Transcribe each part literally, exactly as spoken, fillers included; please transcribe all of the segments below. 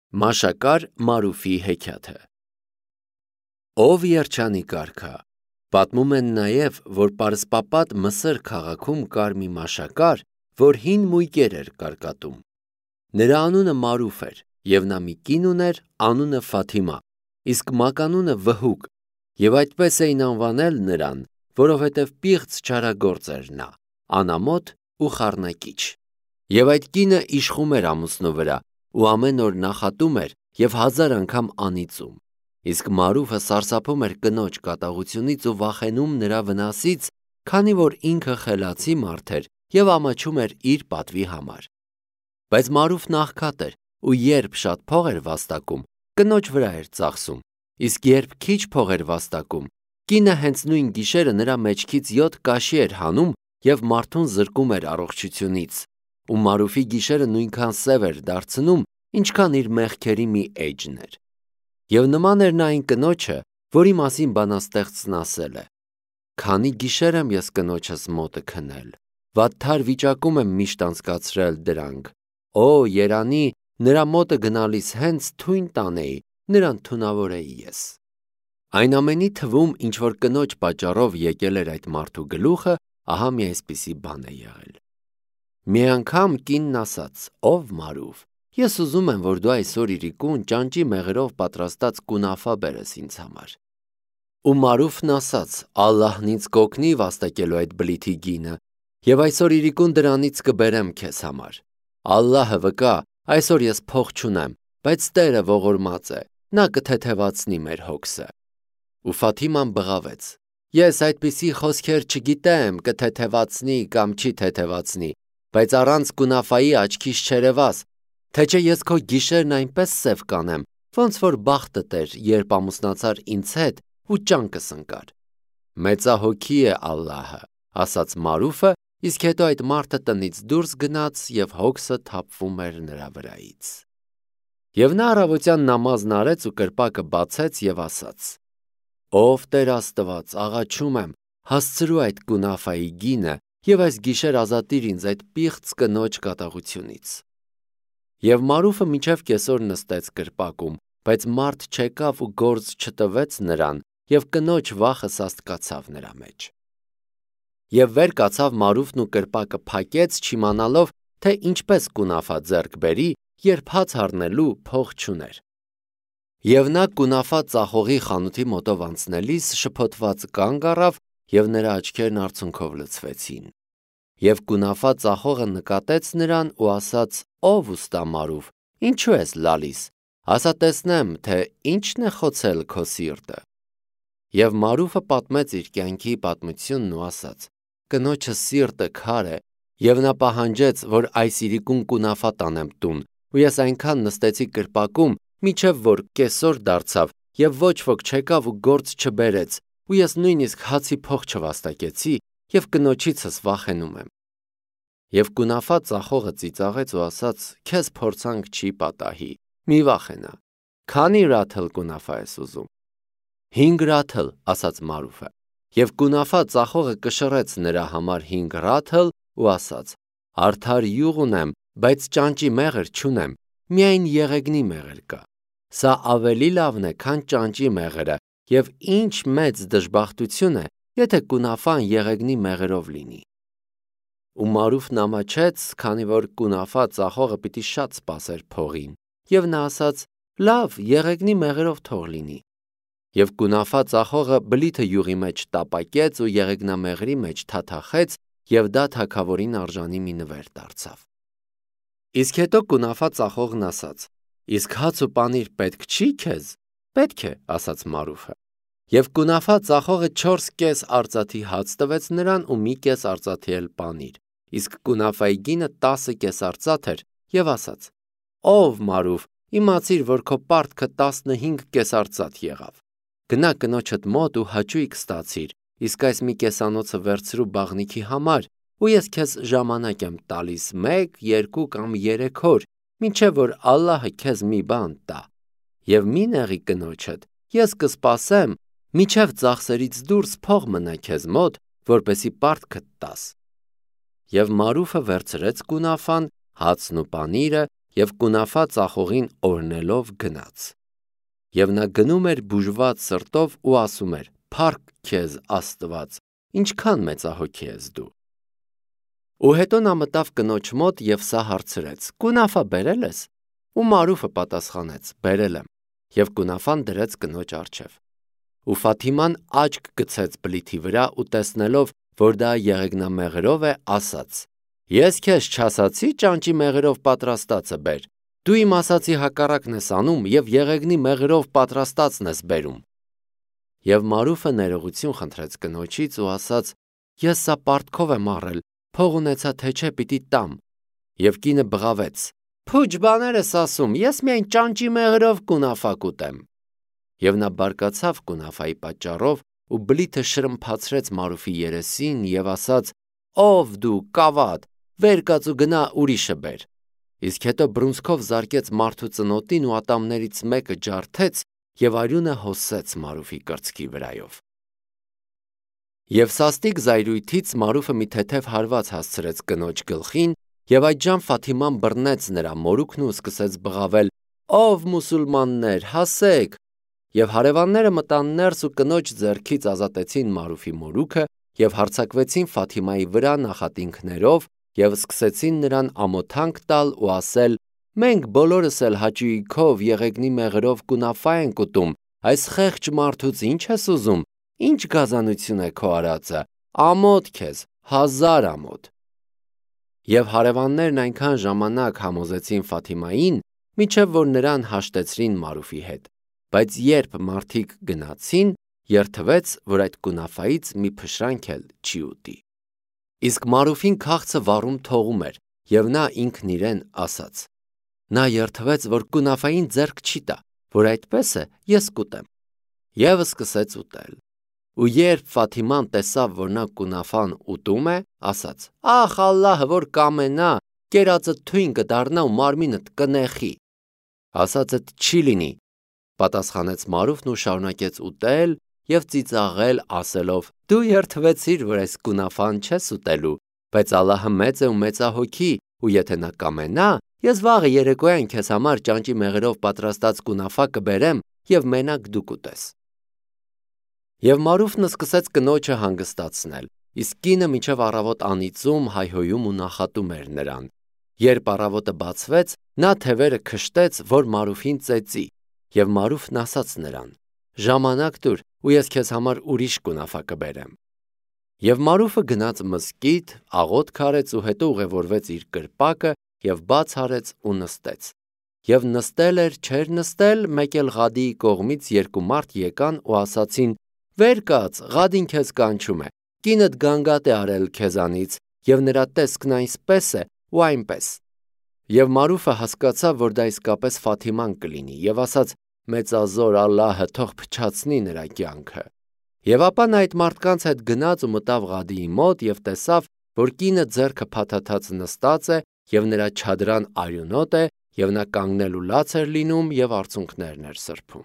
Մաշակար Մարուֆի հեքիաթը Ով երջանիկ արքա, պատմում են նաև, որ պարսպապատ Մսր քաղաքում կար մի մաշակար, որ հին մույկեր էր կարկատում։ Նրա անունը Մարուֆ էր, և նա մի կին ուներ, անունը Ֆաթիմա, իսկ մականունը Վհուկ, և այդպես էին անվանել նրան, որովհետև պիղծ չարագործ էր նա, անամոթ ու խառնակիչ։ Եվ այդ կինը իշխում էր ամուսնու վրա, ու ամեն օր նախատում էր և հազար անգամ անիծում, իսկ Մարուֆը սարսափում էր կնոջ կատաղությունից ու վախենում նրա վնասից, քանի որ ինքը խելացի մարդ էր և ամաչում էր իր պատվի համար։ Բայց Մարուֆն աղքատ էր ու երբ շատ փող էր վաստակում, կնոջ վրա էր ծախսում, իսկ երբ քիչ փող էր վաստակում, կինը հենց նույն գիշերը նրա մեջքից յոթ կաշի էր հանում և մարդուն զրկում էր առողջությունից, ու Մարուֆի գիշերը նույնքան սև էր դարձնում, ինչքան իր մեղքերի մի էջն էր։ Եվ նման էր նա այն կնոջը, որի մասին բանաստեղծն ասել է. «Քանի գիշեր եմ ես կնոջս մոտը քնել, վատթար վիճակում եմ միշտ անցկացրել դրանք, օ, երանի, նրա մոտը գնալիս հենց թույն տանեի, նրան թունավորեի ես»։ Այն ամենի թվում, ինչ որ կնոջ պատճառով եկել էր այդ մարդու գլուխը, ահա մի այսպիսի բան է եղել։ Մի անգամ կինն ասաց. «Ով Մարուֆ, ես ուզում եմ, որ դու այսօր իրիկուն ճանճի մեղրով պատրաստած կունաֆա բերես ինձ համար»։ Ու Մարուֆն ասաց. «Ալլահն ինձ կօգնի վաստակելու այդ բլիթի գինը, և այսօր իրիկուն դրանից կբերեմ քեզ համար։ Ալլահը վկա, այսօր ես փող չունեմ, բայց Տերը ողորմած է, նա կթեթևացնի մեր հոգսը»։ Ու Ֆաթիման բղավեց. «Ես այդպիսի խոսքեր չգիտեմ, կթեթևացնի կամ չի թեթևացնի, բայց առանց կունաֆայի աչքիս չերևաս, թե չէ ես քո գիշերն այնպես սև կանեմ, ոնց որ բախտդ էր, երբ ամուսնացար ինձ հետ ու ճանկս ընկար»։ «Մեծահոգի է Ալլահը», ասաց Մարուֆը, իսկ հետո այդ մարդը տնից դուրս գնաց և հոգսը թափվում էր նրա վրայից։ Եվ նա առավոտյան նամազն արեց ու կրպակը բացեց և ասաց. «Ով Տեր Աստված, աղաչում եմ, հասցրու այդ կունաֆայի գինը և այս գիշեր ազատիր ինձ այդ պիղծ կնոջ կատաղությունից»։ Եվ Մարուֆը մինչև կեսօր նստեց կրպակում, բայց մարդ չեկավ ու գործ չտվեց նրան, և կնոջ վախը սաստկացավ նրա մեջ։ Եվ վեր կացավ Մարուֆն ու կրպակը փակեց, չիմանալով, թե ինչպես կունաֆա ձեռք բերի, երբ հաց առնելու փող չուներ։ Եվ նա կունաֆա ծախողի խանութի մոտով անցնելիս շփոթված կանգ առավ, և նրա աչքերն արցունքով լցվեցին։ Եվ կունաֆա ծախողը նկատեց նրան ու ասաց. «Ով ուստա Մարուֆ, ինչու ես լալիս, ասա տեսնեմ, թե ի՞նչն է խոցել քո սիրտը»։ Եվ Մարուֆը պատմեց իր կյանքի պատմությունն ու ասաց. «Կնոջս սիրտը քար է, և նա պահանջեց, որ այս իրիկուն կունաֆա տանեմ տուն, ու ես այնքան նստեցի կրպակում, մինչև որ կեսօր դարձավ, և ոչ ոք չեկավ ու գործ չբերեց, ու ես նույնիսկ հացի փող չվաստակեցի, և կնոջիցս վախենում եմ»։ Եվ կունաֆա ծախողը ծիծաղեց ու ասաց. «Քեզ փորձանք չի պատահի, մի վախենա, քանի ռաթլ կունաֆա ես ուզում»։ «Հինգ ռաթլ», ասաց Մարուֆը։ Եվ կունաֆա ծախողը կշռեց նրա համար հինգ ռաթլ ու ասաց. «Արդար յուղ ունեմ, բայց ճանճի մեղր չունեմ, միայն եղեգնի մեղր կա։ Սա ավելի լավն է, քան ճանճի մեղրը, և ինչ մեծ դժբախտություն է, եթե կունաֆան եղեգնի մեղրով լինի»։ Ու Մարուֆն ամաչեց, քանի որ կունաֆա ծախողը պիտի շատ սպասեր փողին, և նա ասաց. «Լավ, եղեգնի մեղրով թող լինի»։ Եվ կունաֆա ծախողը բլիթը յուղի մեջ տապակեց ու եղեգնամեղրի մեջ թաթախեց, և դա թագավորին արժանի մի նվեր դարձավ։ Իսկ հետո կունաֆա ծախողն ասաց. «Իսկ հաց ու պանիր պետք չի քեզ»։ «Պետք է», ասաց Մարուֆը։ Եվ կունաֆա ծախողը չորս կես արծաթի հաց տվեց նրան ու մի կես արծաթի էլ պանիր, իսկ կունաֆայի գինը տասը կես արծաթ էր, և ասաց. «Ով Մարուֆ, իմացիր, որ քո պարտքը տասնհինգ կես արծաթ եղավ։ Գնա կնոջդ մոտ ու հաճույք ստացիր, իսկ այս մի կեսանոցը վերցրու բաղնիքի համար, ու ես քեզ ժամանակ եմ տալիս մեկ, երկու կամ երեք օր, մինչև որ Ալլահը քեզ մի բան տա, և մի նեղի կնոջդ, ես կսպասեմ, մինչև ծախսերից դուրս փող մնա քեզ մոտ, որպեսզի պարտքդ տաս»։ Եվ Մարուֆը վերցրեց կունաֆան, հացն ու պանիրը և կունաֆա ծախողին օրհնելով գնաց։ Եվ նա գնում էր բուժված սրտով ու ասում էր. «Փառք քեզ Աստված, ինչքան մեծահոգի ես դու»։ Ու հետո նա մտավ կնոջ մոտ և սա հարցրեց. «Կունաֆա բերել ես»։ Ու Մարուֆը պատասխանեց. «Բերել եմ»։ Եվ կունաֆան դրեց կնոջ առջև։ Ու Ֆաթիման աչք գցեց բլիթի վրա ու տեսնելով, որ դա եղեգնամեղրով է, ասաց. «Ես քեզ չասացի ճանճի մեղրով պատրաստածը բեր, դու իմ ասածի հակառակն ես անում և եղեգնի մեղրով պատրաստածն ես բերում»։ Եվ Մարուֆը ներողություն խնդրեց կնոջից ու ասաց. «Ես սա պարտքով եմ առել, փող ունեցա թե չէ պիտի տամ»։ Եվ կինը բղավեց. «Փուջ բաներ ես ասում, ես միայն ճանճի մեղրով կունաֆա կուտեմ»։ Եվ նա բարկացավ կունաֆայի պատճառով ու բլիթը շրմփացրեց Մարուֆի երեսին և ասաց. «Ով դու, կավատ, վեր կաց ու գնա ուրիշը բեր»։ Իսկ հետո բռունցքով զարկեց մարդու ծնոտին ու ատամներից մեկը ջարդեց և արյունը հոսեց Մարուֆի կրծքի վրայով։ Եվ սաստիկ զայրույթից Մարուֆը մի թեթև հարված հասցրեց կնոջ գլխին, և այդժամ Ֆաթիման բռնեց նրա մորուքն ու սկսեց բղավել. «Ով մուսուլմաններ, հասեք»։ Եվ հարևանները մտան ներս ու կնոջ ձեռքից ազատեցին Մարուֆի մորուքը և հարձակվեցին Ֆաթիմայի վրա նախատինքներով և սկսեցին նրան ամոթանք տալ ու ասել. «Մենք բոլորս էլ հաճույքով եղեգնի մեղրով կունաֆա ենք ուտում, այս խեղճ մարդուց ի՞նչ ես ուզում, ի՞նչ գազանություն է քո արածը, ամոթ քեզ, հազար ամոթ»։ Եվ հարևաններն այնքան ժամանակ համոզեցին Ֆաթիմային, մինչև որ նրան հաշտեցրին Մարուֆի հետ, բայց երբ մարդիկ գնացին, երդվեց, որ այդ կունաֆայից մի փշրանք էլ չի ուտի։ Իսկ Մարուֆին քաղցը վառում թողում էր, և նա ինքն իրեն ասաց. «Նա երդվեց, որ կունաֆային ձեռք չի տա, որ այդպես է, ես կուտեմ»։ Եվ սկսեց ուտել։ Ու երբ Ֆաթիման տեսավ, որ նա կունաֆան ուտում է, ասաց. «Ախ, Ալլահը որ կամենա, կերածդ թույն կդառնա ու մարմինդ կնեխի»։ «Ասածդ չի լինի», պատասխանեց Մարուֆն ու շարունակեց ուտել և ծիծաղել, ասելով. «Դու երդվեցիր, որ այս կունաֆան չես ուտելու, բայց Ալլահը մեծ է ու մեծահոգի, ու եթե նա կամենա, ես վաղը երեկոյան քեզ համար ճանճի մեղրով պատրաստած կունաֆա կբերեմ և մենակ դու կուտես»։ Եվ Մարուֆն սկսեց կնոջը հանգստացնել, իսկ կինը մինչև առավոտ անիծում, հայհոյում ու նախատում էր նրան։ Երբ առավոտը բացվեց, նա թևերը քշտեց, որ Մարուֆին ծեծի, և Մարուֆն ասաց նրան. «Ժամանակ տուր, ու ես քեզ համար ուրիշ կունաֆա կբերեմ»։ Եվ Մարուֆը գնաց մզկիթ, աղոթք արեց ու հետո ուղևորվեց իր կրպակը և բաց արեց ու նստեց։ Եվ նստել էր, չէր նստել, մեկ էլ Ղադիի կողմից երկու մարդ եկան ու ասացին. «Վեր կաց, Ղադին քեզ կանչում է, կինդ գանգատ է արել քեզանից, և նրա տեսքն այսպես է ու այնպես»։ Եվ Մարուֆը հասկացավ, որ դա իսկապես Ֆաթիման կլինի, և ասաց. «Մեծազոր Ալլահը թող փչացնի նրա կյանքը»։ Եվ ապա նա այդ մարդկանց հետ գնաց ու մտավ Ղադիի մոտ և տեսավ, որ կինը ձեռքը փաթաթած նստած է և նրա չադրան արյունոտ է, և նա կանգնել ու լաց էր լինում և արցունքներն էր սրբում։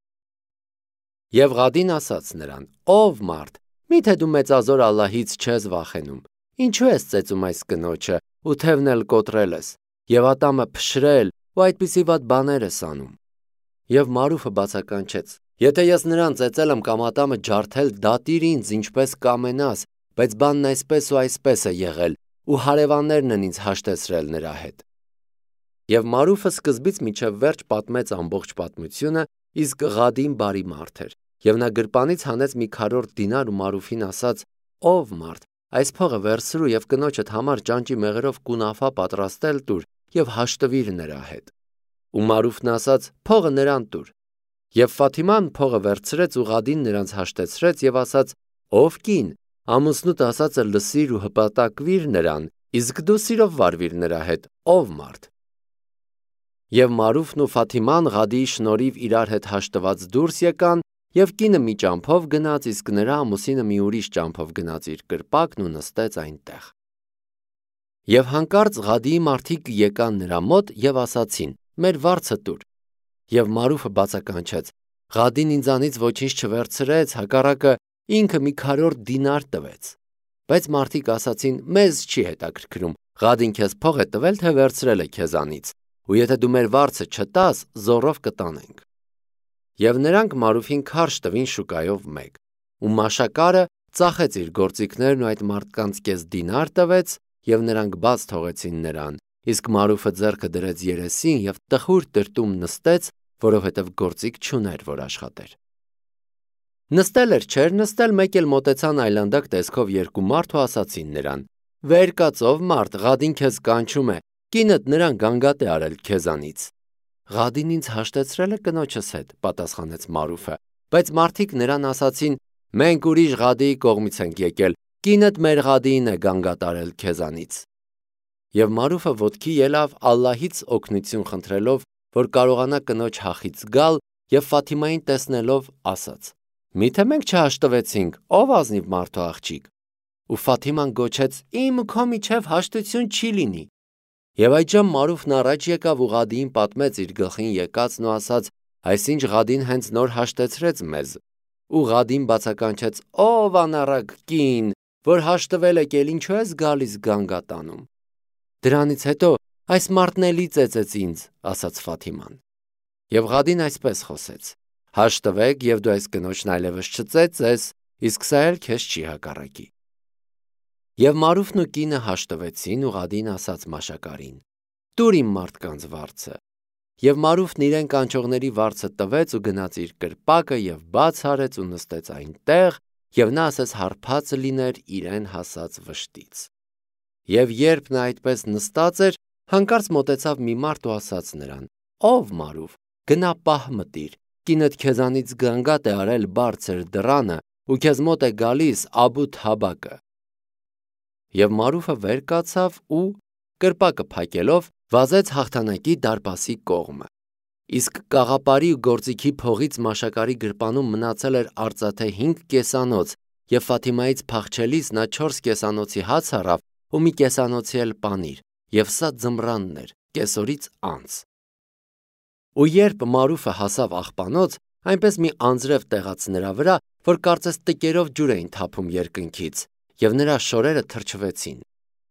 Եվ Ղադին ասաց նրան. «Ով մարդ, միթե դու մեծազոր Ալլահից չես վախենում, ինչու ես ծեծում այս կնոջը ու թևն էլ կոտրել ես, և ատամը փշրել ու այդպիսի վատ բաներ ես անում»։ Եվ Մարուֆը բացականչեց. «Եթե ես նրան ծեծել եմ կամ ատամը ջարդել, դատիր ինձ, ինչպես կամենաս, բայց բանն այսպես ու այսպես է եղել, ու հարևաններն են ինձ հաշտեցրել նրա հետ»։ Եվ Մարուֆը սկզբից մինչև վերջ պատմեց ամբողջ պատմությունը, իսկ Ղադին բարի մարդ էր, և նա գրպանից հանեց մի քառորդ դինար ու Մարուֆին ասաց. «Ով մարդ, այս փողը վերցրու և կնոջդ համար ճանճի մեղրով կունաֆա պատրաստել տուր և հաշտվիր նրա հետ»։ Ու Մարուֆն ասաց. «Փողը նրան տուր»։ Եվ Ֆաթիման փողը վերցրեց ու Ղադին նրանց հաշտեցրեց և ասաց. «Ով կին, ամուսնուդ ասածը լսիր ու հպատակվիր նրան, իսկ դու սիրով վարվիր նրա հետ, ով մարդ»։ Եվ Մարուֆն ու Ֆաթիման Ղադիի շնորհիվ իրար հետ հաշտված դուրս եկան, և կինը մի ճամփով գնաց, իսկ նրա ամուսինը մի ուրիշ ճամփով գնաց իր կրպակն ու նստեց այնտեղ։ Եվ հանկարծ Ղադիի մարդիկ եկան նրա մոտ և ասացին. «Մեր վարձը տուր»։ Եվ Մարուֆը բացականչեց. «Ղադին ինձանից ոչինչ չվերցրեց, հակառակը ինքը մի քառորդ դինար տվեց»։ Բայց մարդիկ ասացին. «Մեզ չի հետաքրքրում, Ղադին քեզ փող է տվել, թե վերցրել է քեզանից»։ ու եթե դու մեր վարձը չտաս, զոռով կտանենք։ Եվ նրանք Մարուֆին քարշ տվին շուկայով մեկ, ու մաշակարը ծախեց իր գործիքներն ու այդ մարդկանց կես դինար տվեց, եւ նրանք բաց թողեցին նրան, իսկ Մարուֆը ձեռքը դրեց երեսին եւ տխուր տրտում նստեց, որովհետեւ գործիք չուներ, որ աշխատեր։ Նստել էր, չէր նստել, մեկ էլ մոտեցան այլանդակ տեսքով երկու մարդ ու ասացին նրան. «Վեր կաց ով մարդ, Ղադին քեզ կանչում է, կինդ նրան գանգատ է արել քեզանից»։ «Ղադին ինձ հաշտեցրել է կնոջս հետ», պատասխանեց Մարուֆը, բայց մարդիկ նրան ասացին. «Մենք ուրիշ Ղադիի կողմից ենք եկել, կինդ մեր Ղադիին է գանգատ արել քեզանից»։ Եվ Մարուֆը ոտքի ելավ Ալլահից օգնություն խնդրելով, որ կարողանա կնոջ հախից գալ, եւ Ֆաթիմային տեսնելով ասաց. «Միթե մենք չհաշտվեցինք, ով ազնիվ մարդու աղջիկ»։ Ու Ֆաթիման գոչեց. «Իմ ու քո միջև հաշտություն չի լինի»։ Եվ այդժամ Մարուֆն առաջ եկավ ու Ղադիին պատմեց իր գլխին եկածն ու ասաց. «Այսինչ Ղադին հենց նոր հաշտեցրեց մեզ»։ Ու Ղադին բացականչեց. «Ով անառակ կին, որ հաշտվել եք, էլ ինչու ես գալիս գանգատ անում»։ «Դրանից հետո այս մարդն էլի ծեծեց ինձ», ասաց Ֆաթիման։ Եվ Ղադին այսպես խոսեց. «Հաշտվեք, եւ դու այս կնոջն այլևս չծեծես, իսկ սա էլ քեզ չի հակառակի»։ Եվ Մարուֆն ու կինը հաշտվեցին ու Ղադին ասաց մաշակարին. «Տուր իմ մարդկանց վարձը»։ Եվ Մարուֆն իրեն կանչողների վարձը տվեց ու գնաց իր կրպակը եւ բաց արեց ու նստեց այնտեղ, եւ նա ասես հարբած լիներ իրեն հասած վշտից։ Եվ երբ նա այդպես նստած էր, հանկարծ մոտեցավ մի մարդ ու ասաց նրան. «Ով Մարուֆ, գնա պահ մտիր, կինդ քեզանից գանգատ է արել բարձր դռանը ու քեզ մոտ է գալիս Աբու Թաբակը»։ Եվ Մարուֆը վեր կացավ ու կրպակը փակելով վազեց հաղթանակի դարպասի կողմը։ Իսկ կաղապարի ու գործիքի փողից մաշակարի գրպանում մնացել էր արծաթե հինգ կեսանոց, եւ Ֆաթիմայից փախչելիս նա չորս կեսանոցի հաց առավ ու մի կեսանոցի էլ պանիր, եւ սա ձմռանն էր, կեսօրից անց։ Ու երբ Մարուֆը հասավ աղբանոց, այնպես մի անձրև տեղաց նրա վրա, որ կարծես տկերով ջուր էին թափում երկնքից, եւ նրա շորերը թրջվեցին։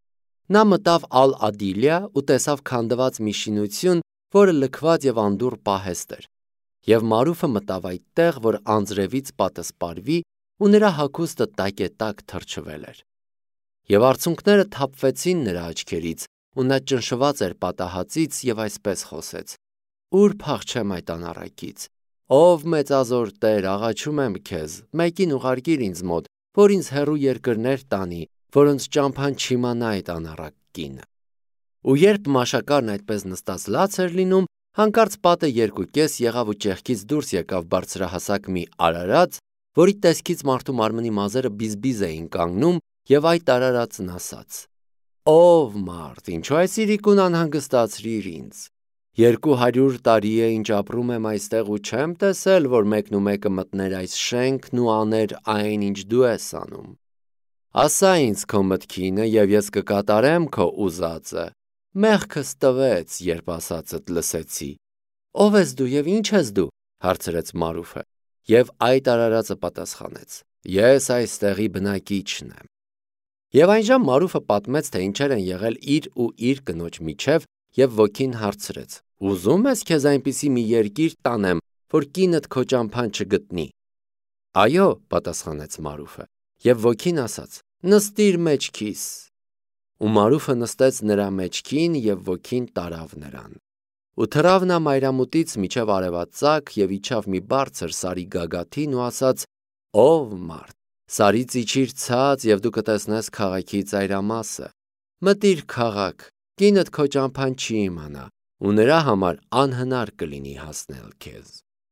Նա մտավ Ալ-Ադիլիա ու տեսավ քանդված մի շինություն, որը լքված եւ անդուռ պահեստ էր։ Եվ Մարուֆը մտավ այդտեղ, որ անձրևից պատը սպարվի, ու նրա հագուստը տակետակ թրջվել էր։ Եվ արցունքները թափվեցին նրա աչքերից, ու նա ճնշված էր պատահածից եւ այսպես խոսեց. «Ուր փախչեմ այդ անառակից, ով մեծազոր Տեր, աղաչում եմ քեզ, մեկին ուղարկիր ինձ մոտ, որ ինձ հեռու երկրներ տանի, որոնց ճամփան չիմանա այդ անառակ կինը»։ Ու երբ մաշակարն այդպես նստած լաց էր լինում, հանկարծ պատը երկուկես եղավ ու ճեղքից դուրս եկավ բարձրահասակ մի արարած, որի տեսքից մարդու մարմնի մազերը բիզբիզ էին կանգնում, եւ այդ արարածն ասաց. «Ով մարդ, ինչու այս իրիկուն անհանգստացրիր ինձ։ Երկու հարյուր տարի է ինչ ապրում եմ այստեղ ու չեմ տեսել, որ մեկն ու մեկը մտներ այս շենքն ու աներ այն, ինչ դու ես անում։ Ասա ինձ քո մտքինը եւ ես կկատարեմ քո ուզածը։ Մեղքս տվեց, երբ ասածդ լսեցի»։ «Ով ես դու եւ ինչ ես դու», հարցրեց Մարուֆը, եւ այդ արարածը պատասխանեց. «Ես այստեղի բնակիչն եմ»։ Եվ այնժամ Մարուֆը պատմեց, թե ինչեր են եղել իր ու իր կնոջ միջև, եւ ոգին հարցրեց. «Ուզում ես քեզ այնպիսի մի երկիր տանեմ, որ կինդ քո ճամփան չգտնի»։ «Այո», պատասխանեց Մարուֆը, եւ ոգին ասաց. «Նստիր մեջքիս»։ Ու Մարուֆը նստեց նրա մեջքին եւ ոգին տարավ նրան։ Ու թռավ նա մայրամուտից միջև արևածագ եւ իջավ մի բարձր սարի գագաթին ու ասաց. «Ով մարդ, սարից իջիր ցած եւ դու կտեսնես քաղաքի ծայրամասը։ Մտիր քաղաք, կինդ քո ճամփան չի իմանա, ու նրա համար անհնար կլինի հասնել քեզ»։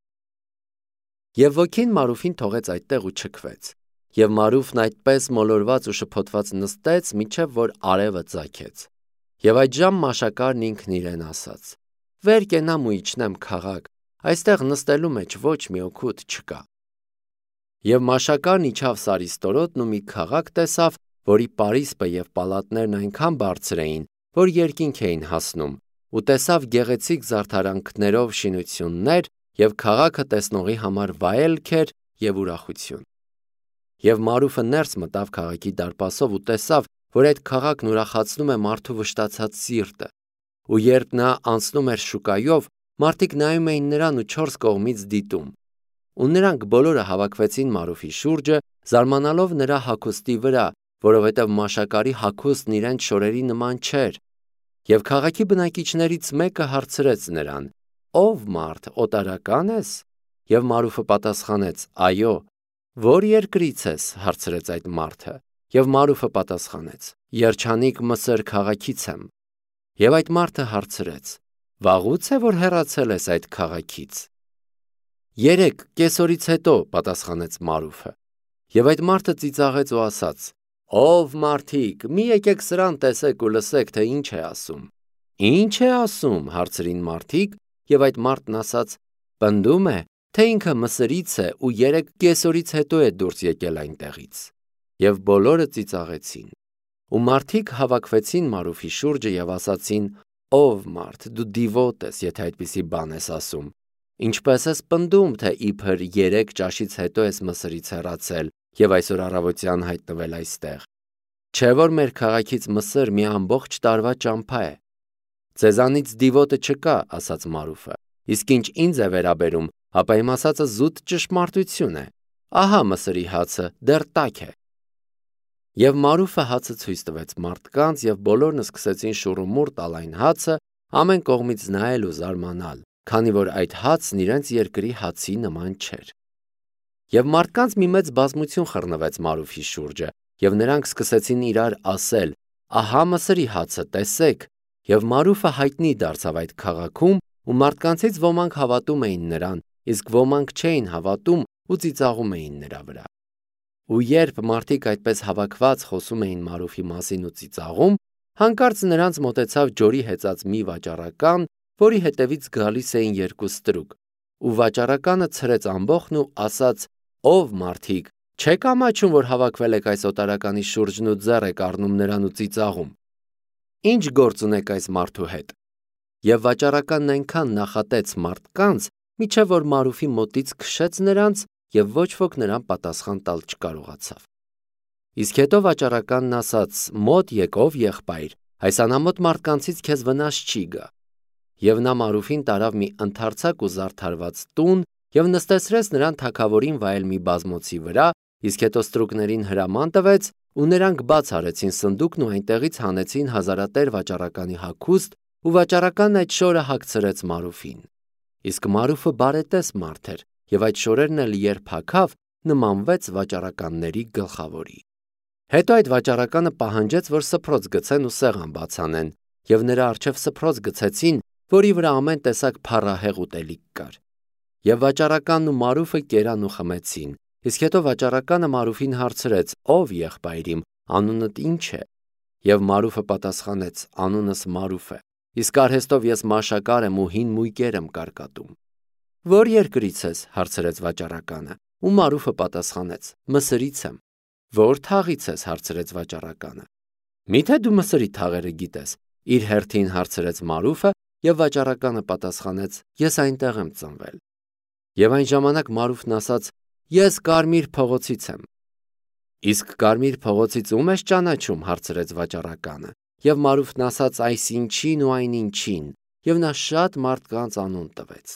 Եվ ոգին Մարուֆին թողեց այդտեղ ու չքվեց։ Եվ Մարուֆն այդպես մոլորված ու շփոթված նստեց, մինչև որ արևը ծագեց։ Եվ այդժամ մաշակարն ինքն իրեն ասաց. «Վեր կենամ ու իջնեմ քաղաք, այստեղ նստելու մեջ ոչ մի օգուտ չկա»։ Եվ մաշակարն իջավ սարի ստորոտն ու մի քաղաք տեսավ, որի պարիսպը եւ պալատներն այնքան բարձր էին, որ երկինք էին հասնում, ու տեսավ գեղեցիկ զարդարանքներով շինություններ եւ քաղաքը տեսնողի համար վայելք էր եւ ուրախություն։ Եվ Մարուֆը ներս մտավ քաղաքի դարպասով ու տեսավ, որ այդ քաղաքն ուրախացնում է մարդու վշտացած սիրտը։ ու երբ նա անցնում էր շուկայով, մարդիկ նայում էին նրան ու չորս կողմից դիտում։ Ու նրանք բոլորը հավաքվեցին Մարուֆի շուրջը, զարմանալով նրա հագուստի վրա, որովհետև մաշակարի հագուստն իրենց շորերի նման չէր։ Եվ քաղաքի բնակիչներից մեկը հարցրեց նրան. «Ով մարդ, օտարակա՞ն ես»։ Եվ Մարուֆը պատասխանեց. «Այո»։ «Ո՞ր երկրից ես»։ հարցրեց այդ մարդը։ Եվ Մարուֆը պատասխանեց. «Երջանիկ Մսր քաղաքից եմ»։ Եվ այդ մարդը հարցրեց. «Վաղուց է, որ հեռացել ես այդ քաղաքից»։ «Երեք կեսօրից հետո», պատասխանեց Մարուֆը։ Եվ այդ մարդը ծիծաղեց ու ասաց. «Ով մարդիկ, մի եկեք սրան տեսեք ու լսեք, թե ինչ է ասում»։ «Ինչ է ասում»։ հարցրին մարդիկ, եւ այդ մարդն ասաց. «Պնդում է, թե ինքը Մսրից է ու երեք կեսօրից հետո է դուրս եկել այնտեղից»։ Եվ բոլորը ծիծաղեցին։ Ու մարդիկ հավաքվեցին Մարուֆի շուրջը եւ ասացին. «Ով մարդ, դու դիվոտ ես, եթե այդպիսի բան ես ասում։ Ինչպես ես պնդում, թե իբր երեք ճաշից հետո ես Մսրից հեռացել եւ այսօր առավոտյան հայտնվել այստեղ։ Չէ՞ որ մեր քաղաքից Մսր մի ամբողջ տարվա ճամփա է»։ «Ձեզանից դիվոտը չկա», ասաց Մարուֆը, «իսկ ինչ ինձ է վերաբերում, ապա իմ ասածը զուտ ճշմարտություն է։ Ահա Մսրի հացը դեռ տաք է»։ Եվ Մարուֆը հացը ցույց տվեց մարդկանց, եւ բոլորն սկսեցին շուռումուռ տալ այն հացը, ամեն կողմից նայել ու զարմանալ, քանի որ այդ հացն իրենց երկրի հացի նման չէր։ Եվ մարդկանց մի մեծ բազմություն խռնվեց Մարուֆի շուրջը, եւ նրանք սկսեցին իրար ասել. «Ահա Մսրի հացը, տեսեք»։ Եվ Մարուֆը հայտնի դարձավ այդ քաղաքում, ու մարդկանցից ոմանք հավատում էին նրան, իսկ ոմանք չէին հավատում ու ծիծաղում էին նրա վրա։ Ու երբ մարդիկ այդպես հավաքված խոսում էին Մարուֆի մասին ու ծիծաղում, հանկարծ նրանց մոտեցավ ջորի հեծած մի վաճառական, որի հետևից գալիս էին երկու ստրուկ, ու վաճառականը ցրեց ամբոխն ու ասաց. «Ով մարդիկ, չեք ամաչում, որ հավաքվել եք այս օտարականի շուրջն ու ձեռ եք առնում նրան ու ծիծաղում։ Ինչ գործ ունեք այս մարդու հետ»։ Եվ վաճառականն այնքան նախատեց մարդկանց, մինչև որ Մարուֆի մոտից քշեց նրանց, եւ ոչ ոք նրան պատասխան տալ չկարողացավ։ Իսկ հետո վաճառականն ասաց. «Մոտ եկով եղբայր, այս անամոթ մարդկանցից քեզ վնաս չի գա»։ Եվ նա Մարուֆին տարավ մի ընդարձակ ու զարդարված տուն եւ նստեցրեց նրան թագավորին վայել մի բազմոցի վրա, իսկ հետո ստրուկներին հրաման տվեց, ու նրանք բաց արեցին սնդուկն ու այնտեղից հանեցին հազարատեր վաճառականի հագուստ, ու վաճառականն այդ շորը հագցրեց Մարուֆին։ Իսկ Մարուֆը բարետես մարդ էր, եւ այդ շորերն էլ երբ հագավ, նմանվեց վաճառականների գլխավորի։ Հետո այդ վաճառականը պահանջեց, որ սփռոց գցեն ու սեղան բաց անեն, եւ նրա առջև սփռոց գցեցին, որի վրա ամեն տեսակ փառահեղ ուտելիք կար։ Եվ վաճառականն ու Մարուֆը կերան ու խմեցին, իսկ հետո վաճառականը Մարուֆին հարցրեց. «Ով եղբայր իմ, անունդ ի՞նչ է»։ Եվ Մարուֆը պատասխանեց. «Անունս Մարուֆ է, իսկ արհեստով ես մաշակար եմ ու հին մույկեր եմ կարկատում»։ «Ո՞ր երկրից ես»։ հարցրեց վաճառականը, ու Մարուֆը պատասխանեց. «Մսրից եմ»։ «Ո՞ր թաղից ես»։ հարցրեց վաճառականը։ «Միթե դու Մսրի թաղերը գիտես»։ իր հերթին հարցրեց Մարուֆը, եւ վաճառականը պատասխանեց. «Ես այնտեղ եմ ծնվել»։ Եվ այն ժամանակ Մարուֆն ասաց. «Ես Կարմիր փողոցից եմ»։ «Իսկ Կարմիր փողոցից ո՞ւմ ես ճանաչում»։ հարցրեց վաճառականը։ Եվ Մարուֆն ասաց. «Այսինչին ու այնինչին»։ Եվ նա շատ մարդկանց անուն տվեց։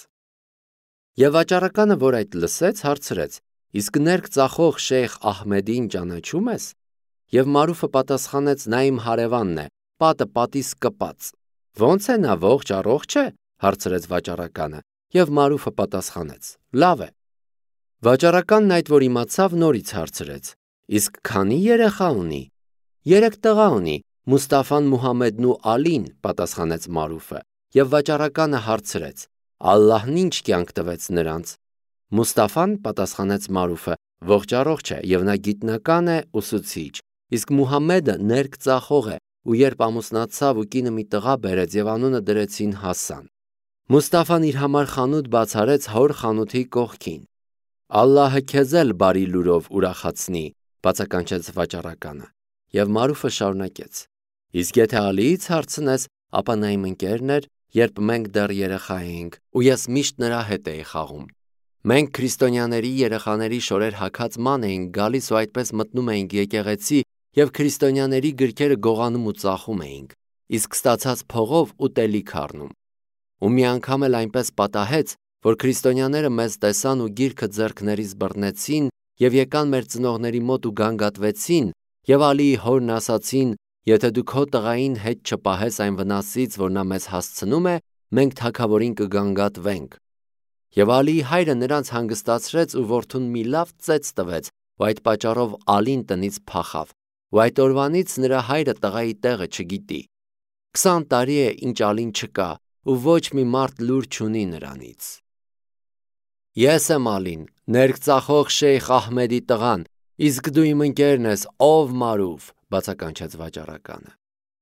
Եվ վաճառականը, որ այդ լսեց, հարցրեց. «Իսկ ներք ծախող Շեյխ Ահմեդին ճանաչում ես»։ Եվ Մարուֆը պատասխանեց. «Նա իմ հարևանն է, պատը պատիս կպած»։ «Ո՞նց է նա, ողջ առողջ է»։ հարցրեց վաճառականը։ Եվ Մարուֆը պատասխանեց. «Լավ է»։ Վաճառականն այդ որ իմացավ, նորից հարցրեց. «Իսկ քանի երեխա ունի»։ «Երեք տղա ունի, Մուստաֆան, Մուհամեդն ու Ալին», պատասխանեց Մարուֆը։ Եվ վաճառականը հարցրեց. «Ալլահն ինչ կյանք տվեց նրանց»։ «Մուստաֆան», պատասխանեց Մարուֆը, ողջ առողջ է եւ նա գիտնական է, ուսուցիչ, իսկ Մուհամեդը ներք ծախող է, ու երբ ամուսնացավ ու կինը մի տղա բերեց եւ անունը դրեցին Հասան։ Մուստաֆան իր համար խանութ բացարեց հոր խանութի կողքին»։ «Ալլահը քեզ էլ բարի լուրով ուրախացնի», բացականչեց վաճառականը։ Եվ Մարուֆը շարունակեց. «Իսկ եթե Ալիից հարցնես, ապա նա իմ ընկերն էր, երբ մենք դեռ երեխա էինք, ու ես միշտ նրա հետ էի խաղում։ Մենք քրիստոնյաների երեխաների շորեր հագած ման էինք գալիս ու այդպես մտնում էինք եկեղեցի եւ քրիստոնյաների գրքերը գողանում ու ծախում էինք։ իսկ ստացած փողով ուտելիք առնում։ Ու մի անգամ էլ այնպես պատահեց, որ քրիստոնյաները մեզ տեսան ու գիրքը ձեռքներից բռնեցին եւ եկան մեր ծնողների մոտ ու գանգատվեցին եւ Ալիի հորն ասացին. «Եթե դու քո տղային հետ չպահես այն վնասից, որ նա մեզ հասցնում է, մենք թագավորին կգանգատվենք»։ Եվ Ալիի հայրը նրանց հանգստացրեց ու որդուն մի լավ ծեծ տվեց, ու այդ պատճառով Ալին տնից փախավ, ու այդ օրվանից նրա հայրը տղայի տեղը չգիտի։ Քսան տարի է, ինչ Ալին չկա, ու ոչ մի մարդ լուր չունի նրանից։ Ես եմ Ալին, ներկծախող Շեյխ Ահմեդի տղան, իսկ դու իմ ընկերն ես, ով Մարուֆ, բացականչեց վաճառականը։